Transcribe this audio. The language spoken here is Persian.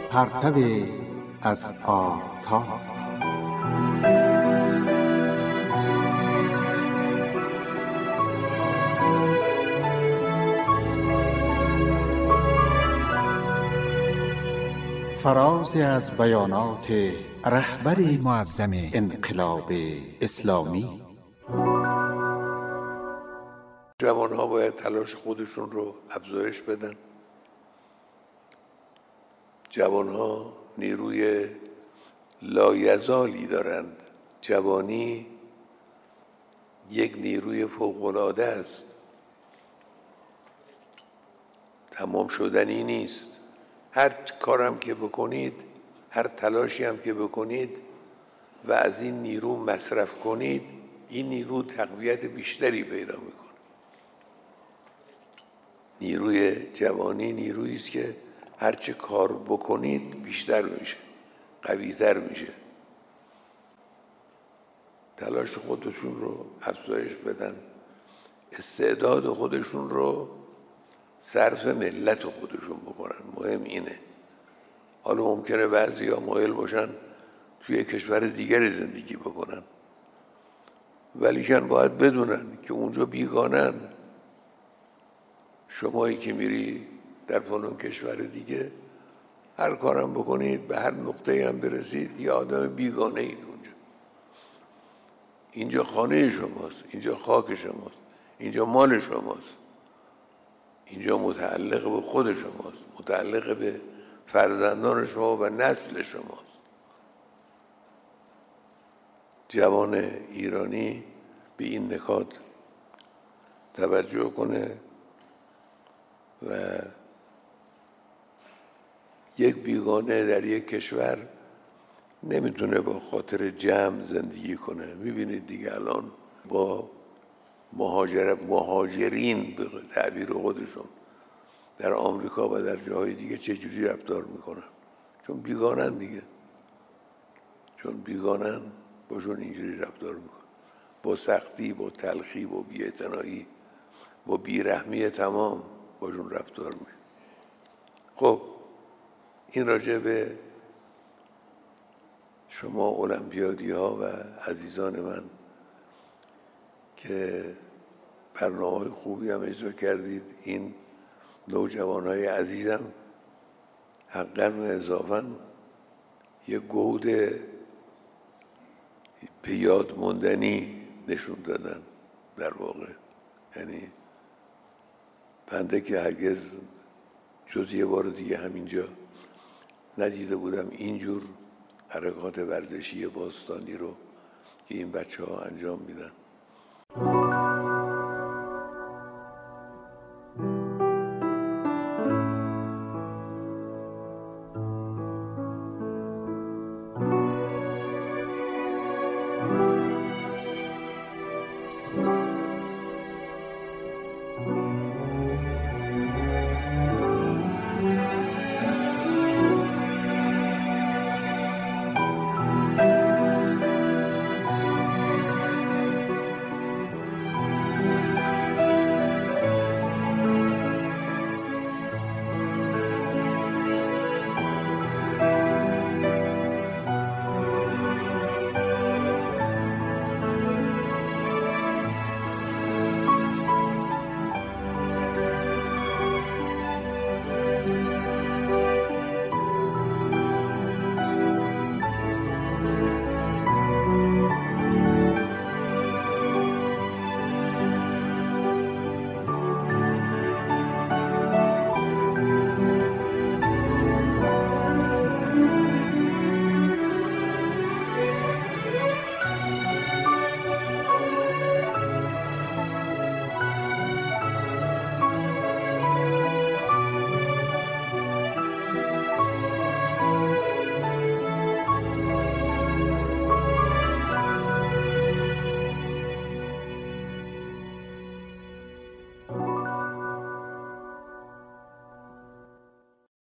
پرتو از آفتاب. فرازی از بیانات رهبر معظم انقلاب اسلامی. جوانها باید تلاش خودشون رو افزایش بدن. جوانها نیروی لایزالی دارند. جوانی یک نیروی فوق‌العاده است، تمام شدنی نیست. هر کارم که بکنید، هر تلاشی هم که بکنید و از این نیرو مصرف کنید، این نیرو تقویت بیشتری پیدا میکنه. نیروی جوانی نیرویی است که هرچه کار بکنید بیشتر میشه، قوی‌تر میشه. تلاش خودشون رو افزایش بدن، استعداد خودشون رو صرف ملت خودشون بکنن. مهم اینه. حالا ممکنه بعضیا مایل باشن توی کشور دیگری زندگی بکنن، ولیکن باید بدونن که اونجا بیگانن. شمایی که میری در فلان کشور دیگه، هر کارم بکنید، به هر نقطه هم برسید، یه آدم بیگانه اید اونجا. اینجا خانه شماست، اینجا خاک شماست، اینجا مال شماست، اینجا متعلق به خود شماست، متعلق به فرزندان شما و نسل شماست. جوان ایرانی به این نکات توجه کنه و یک بیگانه در یک کشور نمیتونه با خاطر جمع زندگی کنه. میبینید دیگه الان با مهاجرین به تعبیر خودشون در آمریکا و در جاهای دیگه چجوری رفتار میکنن، چون بیگانن دیگه. چون بیگانن باشون اینجوری رفتار میکنن، با سختی، با تلخی، با بی‌اعتنایی، با بیرحمی تمام باشون رفتار میکنن. خب این راجع به شما المپیادی ها و عزیزان من که برنامه‌های خوبی هم اجرا کردید. این نوجوانهای عزیزم حقاً و اضافاً یک گود به یاد موندنی نشون دادن. در واقع یعنی بنده که هرگز جز یه بار دیگه همینجا ندیده بودم اینجور حرکات ورزشی باستانی رو که این بچه ها انجام میدن.